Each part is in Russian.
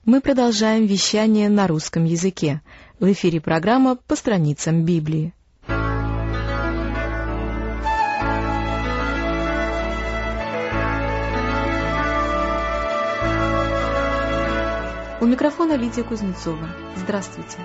Мы продолжаем вещание на русском языке. В эфире программа «По страницам Библии». У микрофона Лидия Кузнецова. Здравствуйте.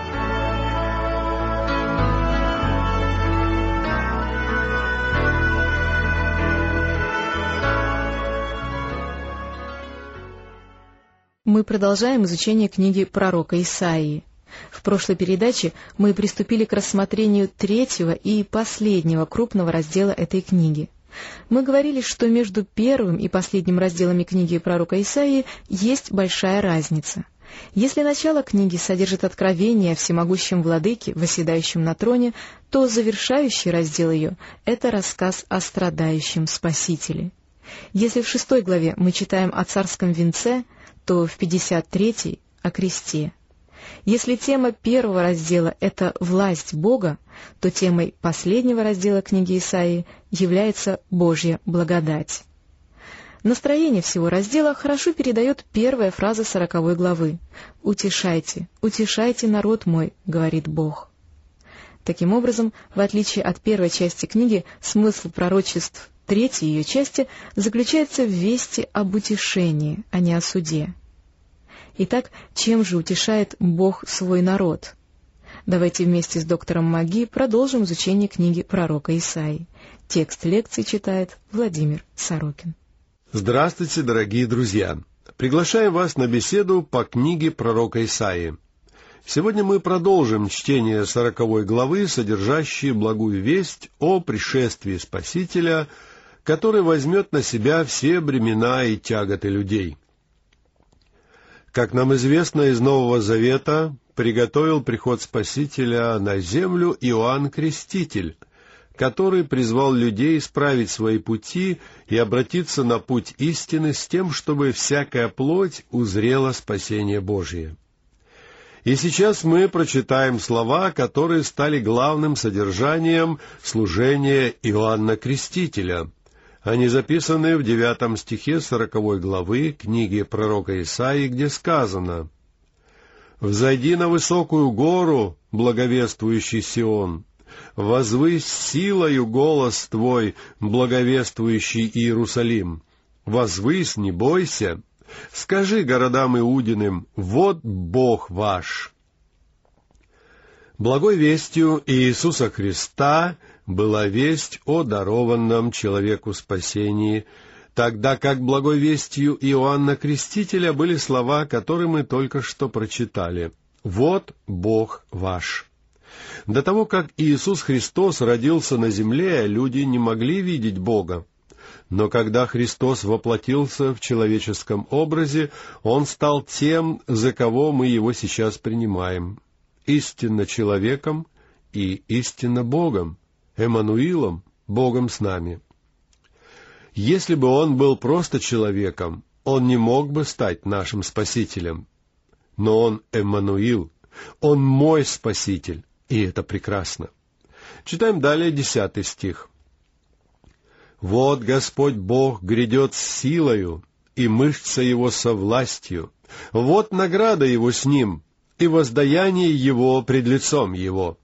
Мы продолжаем изучение книги пророка Исаии. В прошлой передаче мы приступили к рассмотрению третьего и последнего крупного раздела этой книги. Мы говорили, что между первым и последним разделами книги пророка Исаии есть большая разница. Если начало книги содержит откровение о всемогущем владыке, восседающем на троне, то завершающий раздел ее — это рассказ о страдающем Спасителе. Если в 6 главе мы читаем о царском венце, то в 53-й — о кресте. Если тема первого раздела — это власть Бога, то темой последнего раздела книги Исаии является Божья благодать. Настроение всего раздела хорошо передает первая фраза 40 главы. «Утешайте, утешайте народ мой, говорит Бог». Таким образом, в отличие от первой части книги, смысл пророчеств третьей ее части заключается в вести об утешении, а не о суде. Итак, чем же утешает Бог свой народ? Давайте вместе с доктором Маги продолжим изучение книги пророка Исаии. Текст лекции читает Владимир Сорокин. Здравствуйте, дорогие друзья! Приглашаем вас на беседу по книге пророка Исаии. Сегодня мы продолжим чтение 40 главы, содержащей благую весть о пришествии Спасителя, который возьмет на себя все бремена и тяготы людей. Как нам известно из Нового Завета, приготовил приход Спасителя на землю Иоанн Креститель, который призвал людей исправить свои пути и обратиться на путь истины с тем, чтобы всякая плоть узрела спасение Божие. И сейчас мы прочитаем слова, которые стали главным содержанием служения Иоанна Крестителя. Они записаны в 9 стихе 40 главы книги пророка Исаии, где сказано: «Взойди на высокую гору, благовествующий Сион, возвысь силою голос твой, благовествующий Иерусалим. Возвысь, не бойся, скажи городам Иудиным: вот Бог ваш». Благой вестью Иисуса Христа была весть о дарованном человеку спасении, тогда как благой вестью Иоанна Крестителя были слова, которые мы только что прочитали: «Вот Бог ваш». До того, как Иисус Христос родился на земле, люди не могли видеть Бога. Но когда Христос воплотился в человеческом образе, Он стал тем, за кого мы Его сейчас принимаем: истинно человеком и истинно Богом, Эммануилом, Богом с нами. Если бы Он был просто человеком, Он не мог бы стать нашим Спасителем. Но Он Эммануил, Он мой Спаситель, и это прекрасно. Читаем далее 10 стих. «Вот Господь Бог грядет с силою, и мышца Его со властью. Вот награда Его с Ним, и воздаяние Его пред лицом Его».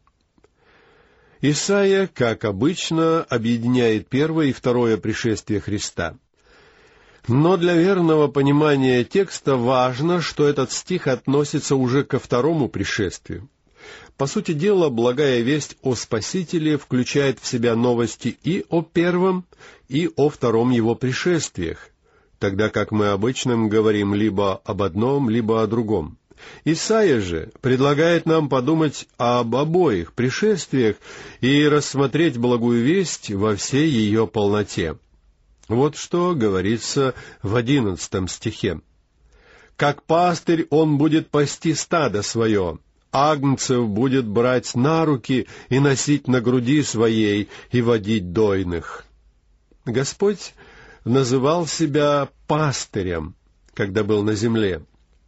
Исайя, как обычно, объединяет первое и второе пришествие Христа. Но для верного понимания текста важно, что этот стих относится уже ко второму пришествию. По сути дела, благая весть о Спасителе включает в себя новости и о первом, и о втором его пришествиях, тогда как мы обычно говорим либо об одном, либо о другом. Исайя же предлагает нам подумать об обоих пришествиях и рассмотреть благую весть во всей ее полноте. Вот что говорится в 11 стихе. «Как пастырь он будет пасти стадо свое, агнцев будет брать на руки и носить на груди своей и водить дойных». Господь называл себя пастырем, когда был на земле.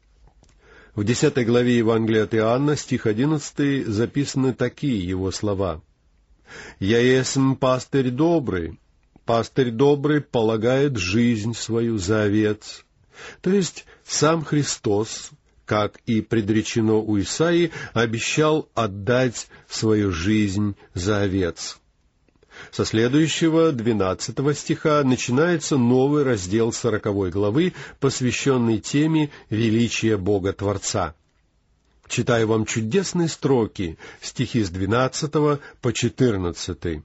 В 10 главе Евангелия от Иоанна, стих 11, записаны такие его слова: «Я есмь пастырь добрый полагает жизнь свою за овец». То есть Сам Христос, как и предречено у Исаии, обещал отдать свою жизнь за овец. Со следующего 12 стиха начинается новый раздел 40 главы, посвященный теме величия Бога Творца. Читаю вам чудесные строки, стихи с 12 по 14.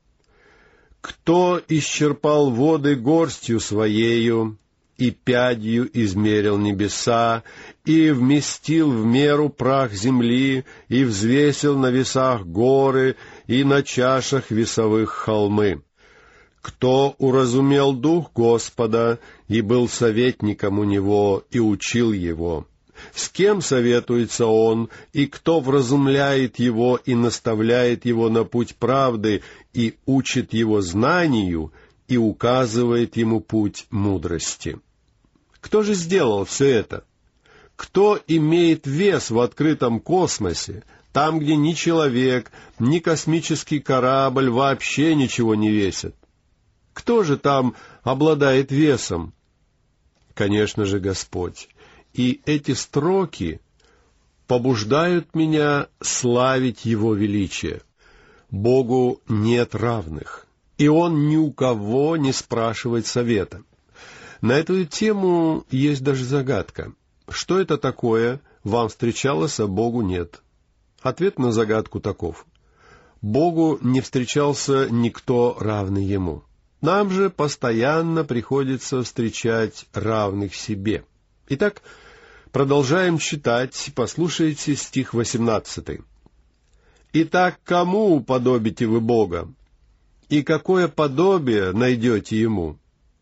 «Кто исчерпал воды горстью своею, и пядью измерил небеса, и вместил в меру прах земли, и взвесил на весах горы, и на чашах весовых холмы. Кто уразумел дух Господа, и был советником у него, и учил его? С кем советуется он, и кто вразумляет его и наставляет его на путь правды, и учит его знанию, и указывает ему путь мудрости?» Кто же сделал все это? Кто имеет вес в открытом космосе, там, где ни человек, ни космический корабль вообще ничего не весят? Кто же там обладает весом? Конечно же, Господь. И эти строки побуждают меня славить Его величие. Богу нет равных, и Он ни у кого не спрашивает совета. На эту тему есть даже загадка. Что это такое? Вам встречалось, а Богу нет. Ответ на загадку таков. Богу не встречался никто равный Ему. Нам же постоянно приходится встречать равных себе. Итак, продолжаем читать. Послушайте стих 18. «Итак, кому уподобите вы Бога? И какое подобие найдете Ему?»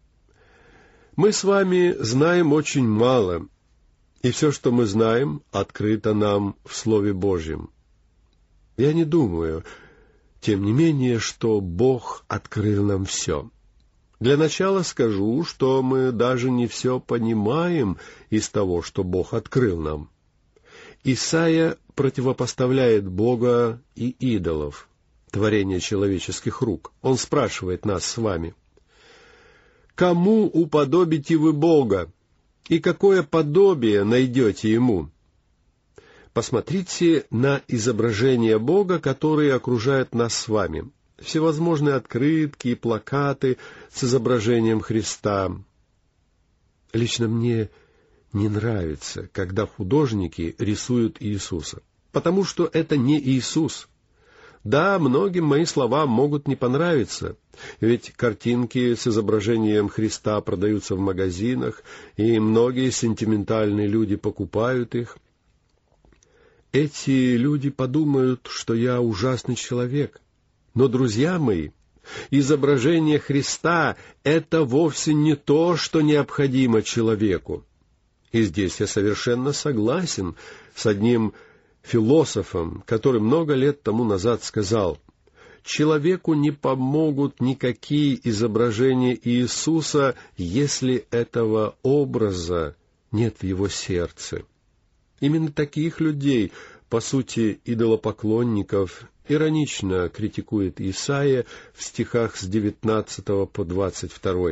Мы с вами знаем очень мало, и все, что мы знаем, открыто нам в Слове Божьем. Я не думаю, тем не менее, что Бог открыл нам все. Для начала скажу, что мы даже не все понимаем из того, что Бог открыл нам. Исайя противопоставляет Бога и идолов, творение человеческих рук. Он спрашивает нас с вами: «Кому уподобите вы Бога, и какое подобие найдете Ему?» Посмотрите на изображения Бога, которые окружают нас с вами. Всевозможные открытки и плакаты с изображением Христа. Лично мне не нравится, когда художники рисуют Иисуса, потому что это не Иисус. Да, многим мои слова могут не понравиться, ведь картинки с изображением Христа продаются в магазинах, и многие сентиментальные люди покупают их. Эти люди подумают, что я ужасный человек. Но, друзья мои, изображение Христа — это вовсе не то, что необходимо человеку. И здесь я совершенно согласен с одним философом, который много лет тому назад сказал: «Человеку не помогут никакие изображения Иисуса, если этого образа нет в его сердце». Именно таких людей, по сути, идолопоклонников, иронично критикует Исаия в стихах с 19 по 22.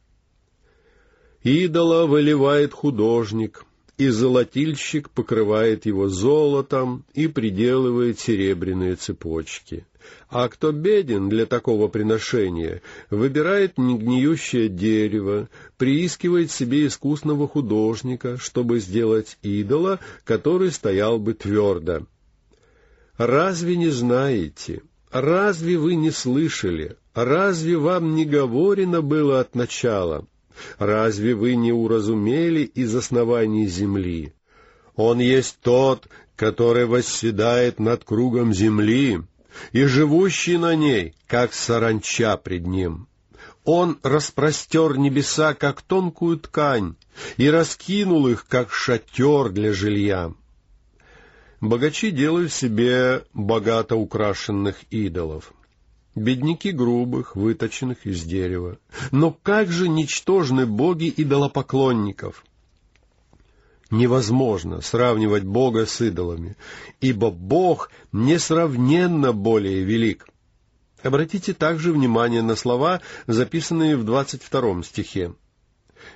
«Идола выливает художник, и золотильщик покрывает его золотом и приделывает серебряные цепочки. А кто беден для такого приношения, выбирает негниющее дерево, приискивает себе искусного художника, чтобы сделать идола, который стоял бы твердо. Разве не знаете? Разве вы не слышали? Разве вам не говорено было от начала? Разве вы не уразумели из оснований земли? Он есть тот, который восседает над кругом земли, и живущий на ней, как саранча пред ним. Он распростер небеса, как тонкую ткань, и раскинул их, как шатер для жилья». Богачи делают себе богато украшенных идолов, бедняки грубых, выточенных из дерева. Но как же ничтожны боги идолопоклонников! Невозможно сравнивать Бога с идолами, ибо Бог несравненно более велик. Обратите также внимание на слова, записанные в 22 стихе.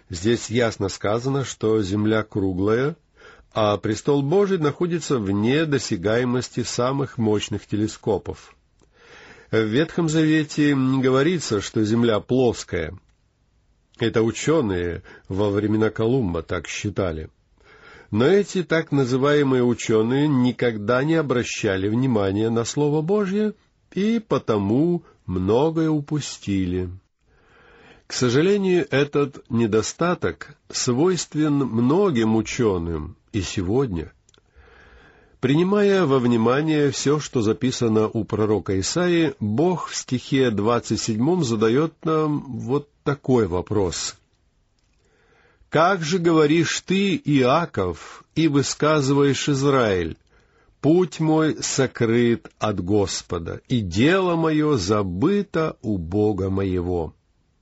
Здесь ясно сказано, что земля круглая, а престол Божий находится вне досягаемости самых мощных телескопов. В Ветхом Завете не говорится, что земля плоская. Это ученые во времена Колумба так считали. Но эти так называемые ученые никогда не обращали внимания на Слово Божье и потому многое упустили. К сожалению, этот недостаток свойствен многим ученым и сегодня. Принимая во внимание все, что записано у пророка Исаии, Бог в стихе 27 задает нам вот такой вопрос. «Как же говоришь ты, Иаков, и высказываешь, Израиль, путь мой сокрыт от Господа, и дело мое забыто у Бога моего».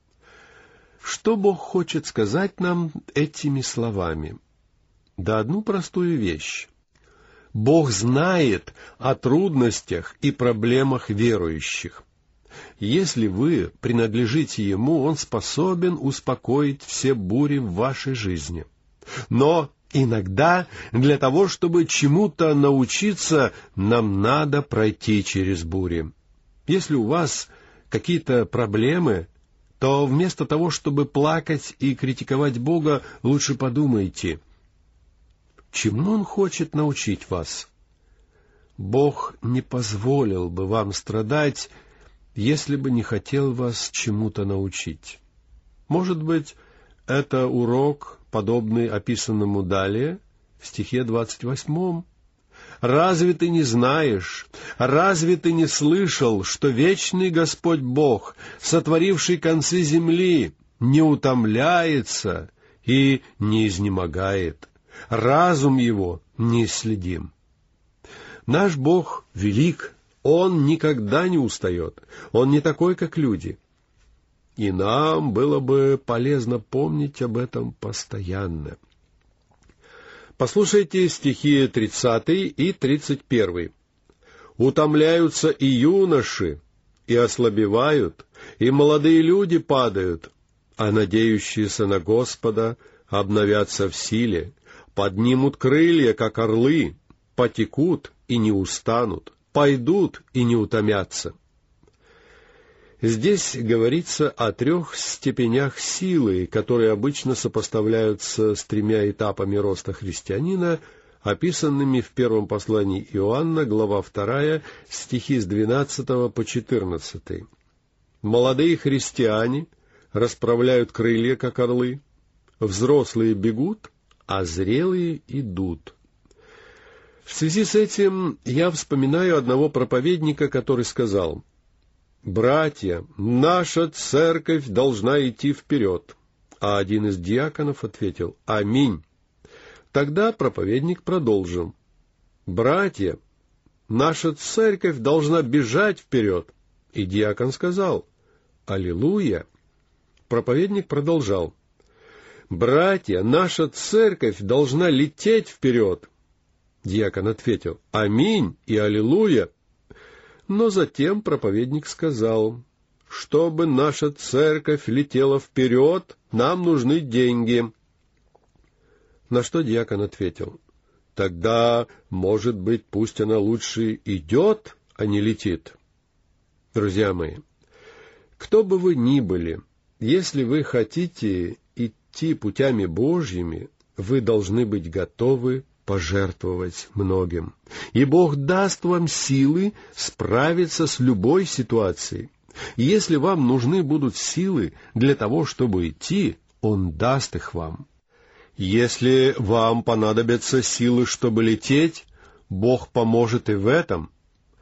Что Бог хочет сказать нам этими словами? Да одну простую вещь. Бог знает о трудностях и проблемах верующих. Если вы принадлежите Ему, Он способен успокоить все бури в вашей жизни. Но иногда для того, чтобы чему-то научиться, нам надо пройти через бури. Если у вас какие-то проблемы, то вместо того, чтобы плакать и критиковать Бога, лучше подумайте, чему Он хочет научить вас. Бог не позволил бы вам страдать, если бы не хотел вас чему-то научить. Может быть, это урок, подобный описанному далее, в стихе 28. «Разве ты не знаешь, разве ты не слышал, что вечный Господь Бог, сотворивший концы земли, не утомляется и не изнемогает? Разум Его неисследим». Наш Бог велик, Он никогда не устает, Он не такой, как люди. И нам было бы полезно помнить об этом постоянно. Послушайте стихи 30 и 31. «Утомляются и юноши, и ослабевают, и молодые люди падают, а надеющиеся на Господа обновятся в силе, поднимут крылья, как орлы, потекут и не устанут, пойдут и не утомятся». Здесь говорится о 3 степенях силы, которые обычно сопоставляются с 3 этапами роста христианина, описанными в первом послании Иоанна, глава 2, стихи с 12 по 14. «Молодые христиане расправляют крылья, как орлы, взрослые бегут, а зрелые идут». В связи с этим я вспоминаю одного проповедника, который сказал: «Братья, наша церковь должна идти вперед». А один из диаконов ответил: «Аминь». Тогда проповедник продолжил: «Братья, наша церковь должна бежать вперед». И диакон сказал: «Аллилуйя». Проповедник продолжал: «Братья, наша церковь должна лететь вперед». Диакон ответил: «Аминь» и «Аллилуйя». Но затем проповедник сказал: «Чтобы наша церковь летела вперед, нам нужны деньги». На что диакон ответил: «Тогда, может быть, пусть она лучше идет, а не летит». Друзья мои, кто бы вы ни были, если вы хотите идти путями Божьими, вы должны быть готовы пожертвовать многим, и Бог даст вам силы справиться с любой ситуацией. Если вам нужны будут силы для того, чтобы идти, Он даст их вам. Если вам понадобятся силы, чтобы лететь, Бог поможет и в этом.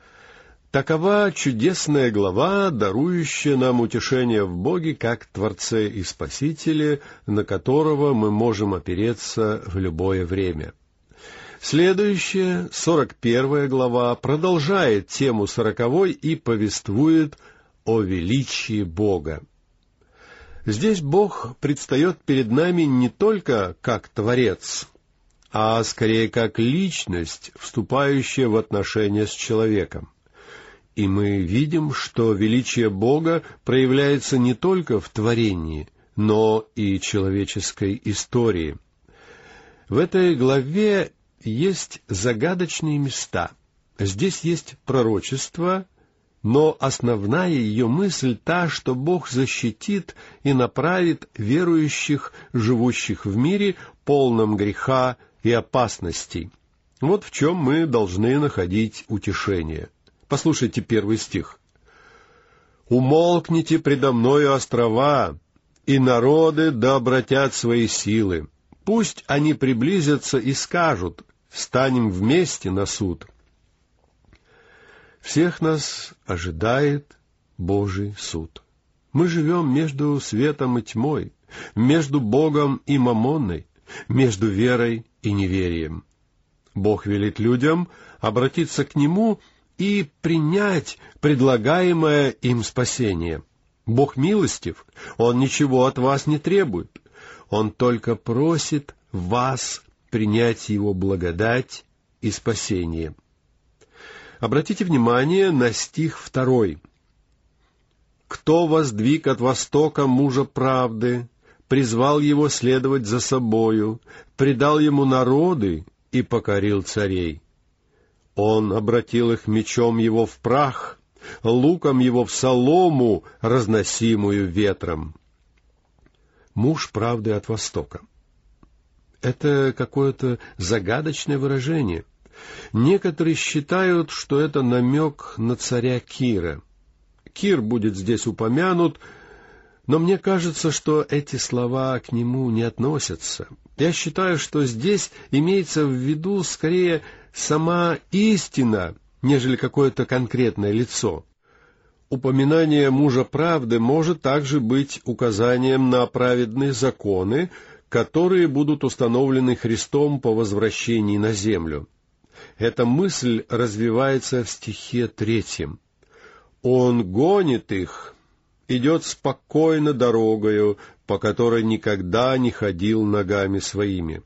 Такова чудесная глава, дарующая нам утешение в Боге, как Творце и Спасителе, на которого мы можем опереться в любое время. Следующая, 41 глава, продолжает тему 40 и повествует о величии Бога. Здесь Бог предстает перед нами не только как Творец, а скорее как личность, вступающая в отношения с человеком. И мы видим, что величие Бога проявляется не только в творении, но и человеческой истории. В этой главе есть загадочные места. Здесь есть пророчество, но основная ее мысль та, что Бог защитит и направит верующих, живущих в мире, полном греха и опасностей. Вот в чем мы должны находить утешение. Послушайте 1 стих. «Умолкните предо мною острова, и народы да обратят свои силы. Пусть они приблизятся и скажут: встанем вместе на суд». Всех нас ожидает Божий суд. Мы живем между светом и тьмой, между Богом и мамонной, между верой и неверием. Бог велит людям обратиться к Нему и принять предлагаемое им спасение. Бог милостив, Он ничего от вас не требует. Он только просит вас принять Его благодать и спасение. Обратите внимание на стих 2. «Кто воздвиг от востока мужа правды, призвал его следовать за собою, предал ему народы и покорил царей. Он обратил их мечом его в прах, луком его в солому, разносимую ветром». Муж правды от востока. Это какое-то загадочное выражение. Некоторые считают, что это намек на царя Кира. Кир будет здесь упомянут, но мне кажется, что эти слова к нему не относятся. Я считаю, что здесь имеется в виду скорее сама истина, нежели какое-то конкретное лицо. Упоминание мужа правды может также быть указанием на праведные законы, которые будут установлены Христом по возвращении на землю. Эта мысль развивается в стихе 3. «Он гонит их, идет спокойно дорогою, по которой никогда не ходил ногами своими».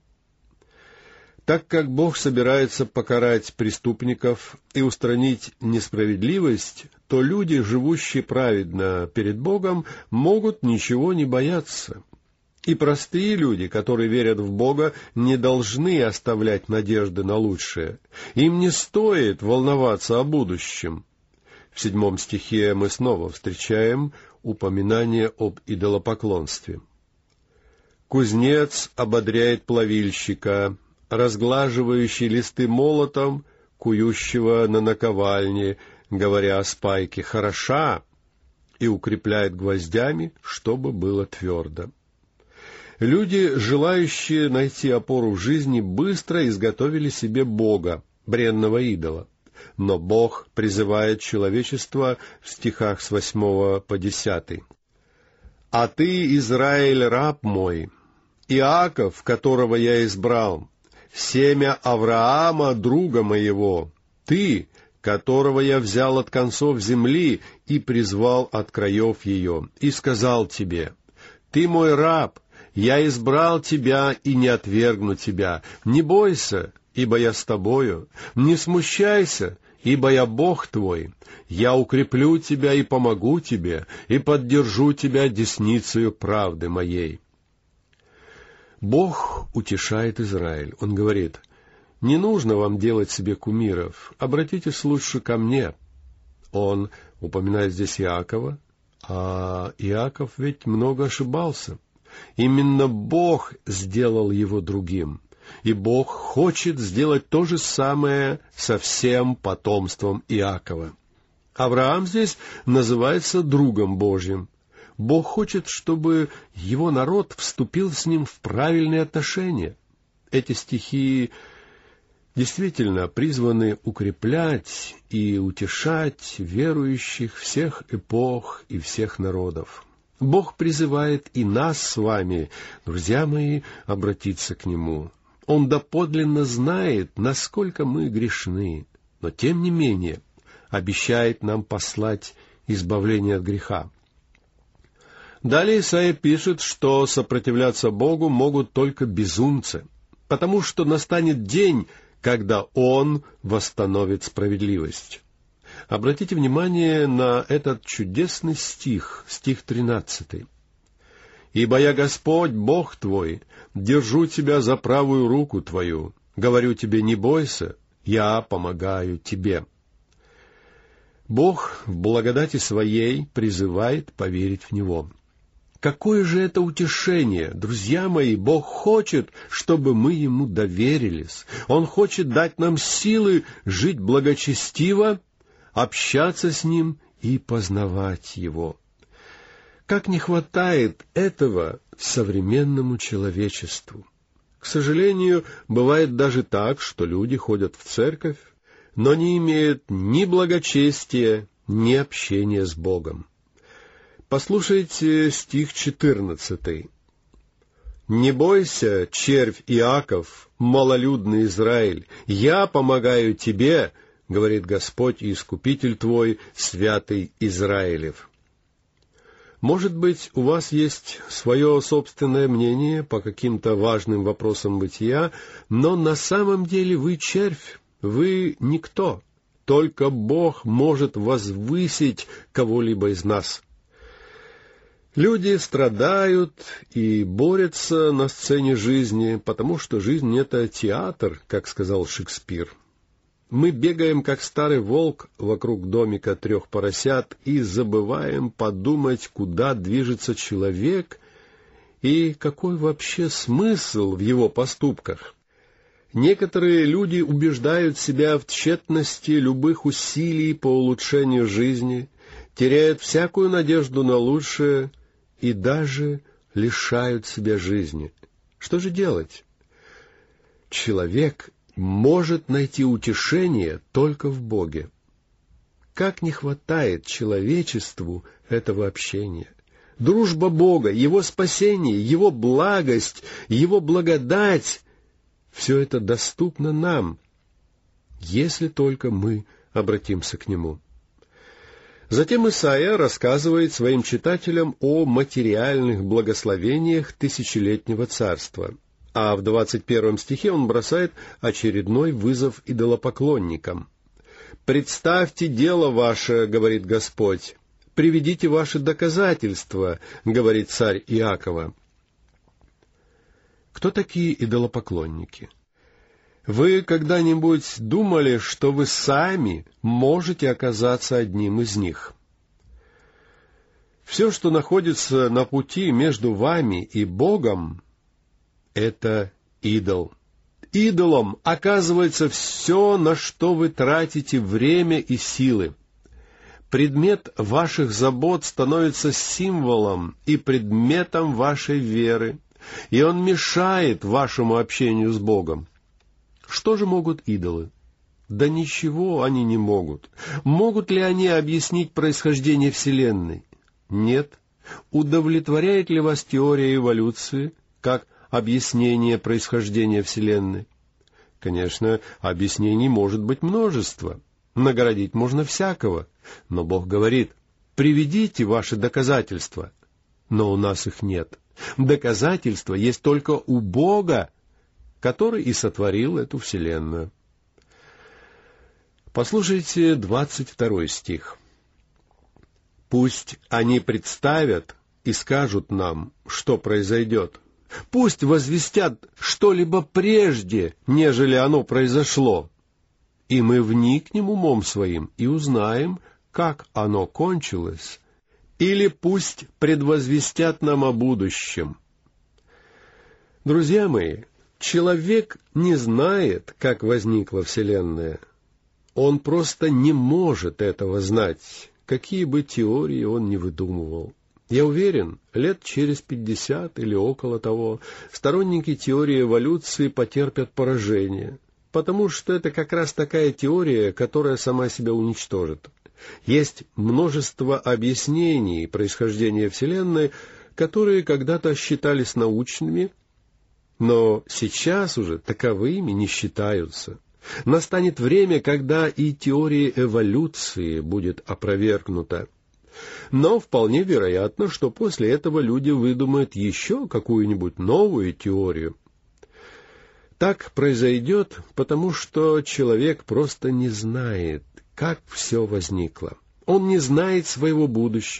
Так как Бог собирается покарать преступников и устранить несправедливость, то люди, живущие праведно перед Богом, могут ничего не бояться. И простые люди, которые верят в Бога, не должны оставлять надежды на лучшее. Им не стоит волноваться о будущем. В 7 стихе мы снова встречаем упоминание об идолопоклонстве. «Кузнец ободряет плавильщика, разглаживающий листы молотом, кующего на наковальне, говоря о спайке: хороша, и укрепляет гвоздями, чтобы было твердо». Люди, желающие найти опору в жизни, быстро изготовили себе бога, бренного идола. Но Бог призывает человечество в стихах с 8 по 10. «А ты, Израиль, раб мой, Иаков, которого я избрал, семя Авраама, друга моего, ты, которого я взял от концов земли и призвал от краев ее, и сказал тебе: ты мой раб, я избрал тебя и не отвергну тебя. Не бойся, ибо я с тобою. Не смущайся, ибо я Бог твой. Я укреплю тебя и помогу тебе, и поддержу тебя десницею правды моей». Бог утешает Израиль. Он говорит: не нужно вам делать себе кумиров, обратитесь лучше ко мне. Он упоминает здесь Иакова, а Иаков ведь много ошибался. Именно Бог сделал его другим, и Бог хочет сделать то же самое со всем потомством Иакова. Авраам здесь называется другом Божьим. Бог хочет, чтобы его народ вступил с ним в правильные отношения. Эти стихи действительно призваны укреплять и утешать верующих всех эпох и всех народов. Бог призывает и нас с вами, друзья мои, обратиться к Нему. Он доподлинно знает, насколько мы грешны, но тем не менее обещает нам послать избавление от греха. Далее Исаия пишет, что сопротивляться Богу могут только безумцы, потому что настанет день, когда Он восстановит справедливость. Обратите внимание на этот чудесный стих, стих 13. Ибо я Господь, Бог твой, держу тебя за правую руку твою. Говорю тебе, не бойся, я помогаю тебе». Бог в благодати Своей призывает поверить в Него. Какое же это утешение! Друзья мои, Бог хочет, чтобы мы Ему доверились. Он хочет дать нам силы жить благочестиво, общаться с Ним и познавать Его. Как не хватает этого современному человечеству! К сожалению, бывает даже так, что люди ходят в церковь, но не имеют ни благочестия, ни общения с Богом. Послушайте стих 14. «Не бойся, червь Иаков, малолюдный Израиль, я помогаю тебе, говорит Господь и Искупитель твой, святый Израилев». Может быть, у вас есть свое собственное мнение по каким-то важным вопросам бытия, но на самом деле вы червь, вы никто. Только Бог может возвысить кого-либо из нас. Люди страдают и борются на сцене жизни, потому что жизнь — это театр, как сказал Шекспир. Мы бегаем, как старый волк, вокруг домика 3 поросят и забываем подумать, куда движется человек и какой вообще смысл в его поступках. Некоторые люди убеждают себя в тщетности любых усилий по улучшению жизни, теряют всякую надежду на лучшее и даже лишают себя жизни. Что же делать? Человек может найти утешение только в Боге. Как не хватает человечеству этого общения! Дружба Бога, Его спасение, Его благость, Его благодать — все это доступно нам, если только мы обратимся к Нему. Затем Исаия рассказывает своим читателям о материальных благословениях тысячелетнего царства, а в 21 стихе он бросает очередной вызов идолопоклонникам. «Представьте дело ваше, — говорит Господь, — приведите ваши доказательства, — говорит царь Иакова». Кто такие идолопоклонники? Вы когда-нибудь думали, что вы сами можете оказаться одним из них? Все, что находится на пути между вами и Богом, — это идол. Идолом оказывается все, на что вы тратите время и силы. Предмет ваших забот становится символом и предметом вашей веры, и он мешает вашему общению с Богом. Что же могут идолы? Да ничего они не могут. Могут ли они объяснить происхождение Вселенной? Нет. Удовлетворяет ли вас теория эволюции, как объяснение происхождения Вселенной? Конечно, объяснений может быть множество. Наградить можно всякого. Но Бог говорит: приведите ваши доказательства. Но у нас их нет. Доказательства есть только у Бога, который и сотворил эту вселенную. Послушайте 22 стих. «Пусть они представят и скажут нам, что произойдет. Пусть возвестят что-либо прежде, нежели оно произошло. И мы вникнем умом своим и узнаем, как оно кончилось. Или пусть предвозвестят нам о будущем». Друзья мои, человек не знает, как возникла Вселенная. Он просто не может этого знать, какие бы теории он ни выдумывал. Я уверен, лет через 50 или около того сторонники теории эволюции потерпят поражение, потому что это как раз такая теория, которая сама себя уничтожит. Есть множество объяснений происхождения Вселенной, которые когда-то считались научными, но сейчас уже таковыми не считаются. Настанет время, когда и теория эволюции будет опровергнута. Но вполне вероятно, что после этого люди выдумают еще какую-нибудь новую теорию. Так произойдет, потому что человек просто не знает, как все возникло. Он не знает своего будущего.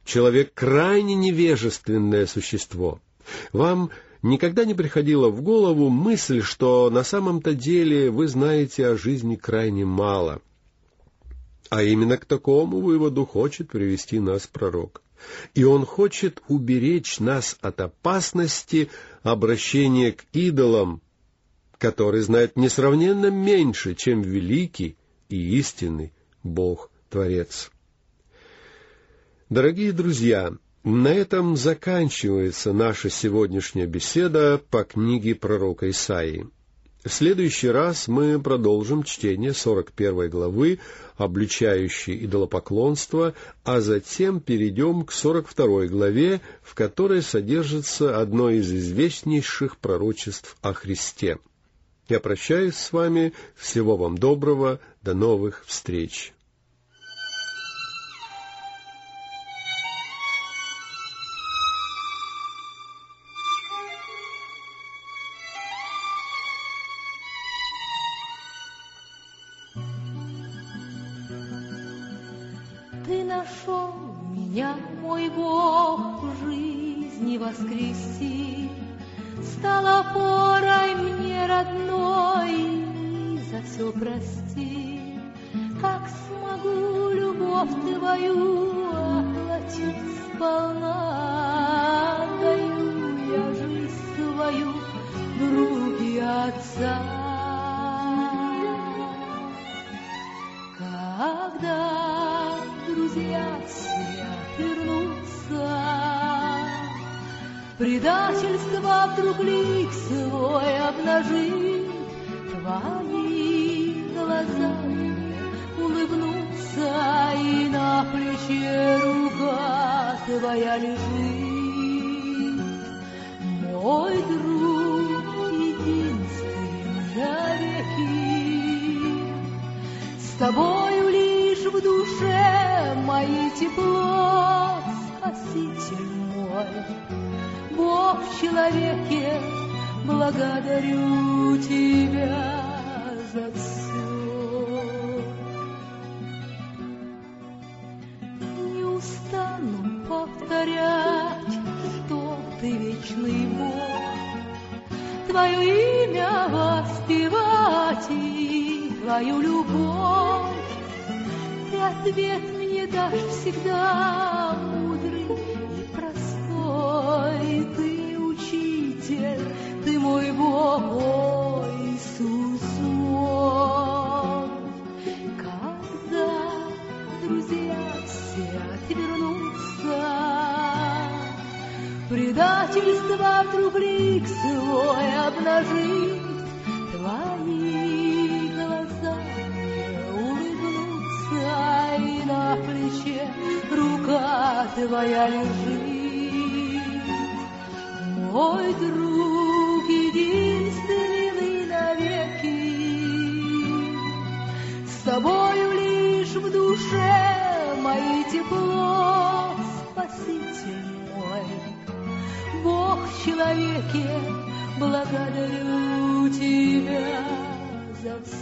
Человек — крайне невежественное существо. Вам никогда не приходила в голову мысль, что на самом-то деле вы знаете о жизни крайне мало? А именно к такому выводу хочет привести нас пророк. И он хочет уберечь нас от опасности обращения к идолам, которые знают несравненно меньше, чем великий и истинный Бог-творец. Дорогие друзья, на этом заканчивается наша сегодняшняя беседа по книге пророка Исаии. В следующий раз мы продолжим чтение 41 главы, обличающей идолопоклонство, а затем перейдем к 42 главе, в которой содержится одно из известнейших пророчеств о Христе. Я прощаюсь с вами. Всего вам доброго. До новых встреч. Ты нашел меня, мой Бог, в жизни воскреси, стал опорой мне родной, и за все прости. Как смогу любовь Твою оплатить сполна? Даю я жизнь свою в руки Отца. Когда друзья все отвернутся, предательство вдруг лик свой обнажит, Твои глаза мне улыбнутся, и на плече рука Твоя лежит. Мой друг единственный навеки, с Тобою лишь в душе моей тепло, Спаситель мой, Бог в человеке, благодарю Тебя за все. Не устану повторять, что Ты вечный Бог, Твое имя воспевать и Твою любовь. Ты ответ мне дашь всегда мудрый и простой. Ты учитель, Ты мой Бог, о Иисус мой. Когда друзья все отвернутся, предательство вдруг лик свой обнажит, Твои глаза мне улыбнутся, и на плече рука Твоя лежит. Мой друг единственный навеки, с Тобою лишь в душе моей тепло, Спаситель мой, Бог в человеке, благодарю Тебя за все.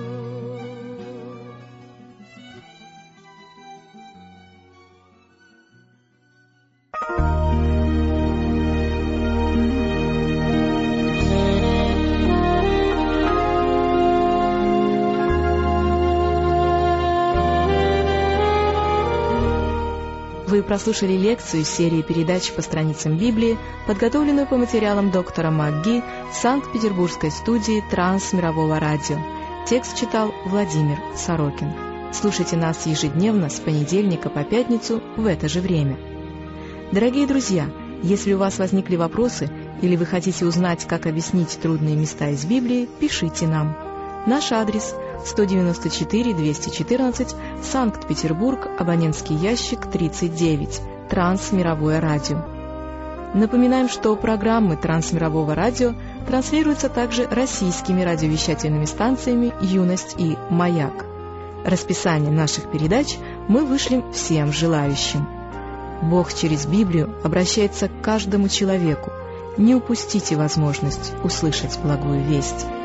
Вы прослушали лекцию из серии передач по страницам Библии, подготовленную по материалам доктора МакГи в Санкт-Петербургской студии Трансмирового радио. Текст читал Владимир Сорокин. Слушайте нас ежедневно с понедельника по пятницу в это же время. Дорогие друзья, если у вас возникли вопросы или вы хотите узнать, как объяснить трудные места из Библии, пишите нам. Наш адрес – 194-214, Санкт-Петербург, абонентский ящик 39, Трансмировое радио. Напоминаем, что программы Трансмирового радио транслируются также российскими радиовещательными станциями «Юность» и «Маяк». Расписание наших передач мы вышлем всем желающим. Бог через Библию обращается к каждому человеку. Не упустите возможность услышать благую весть.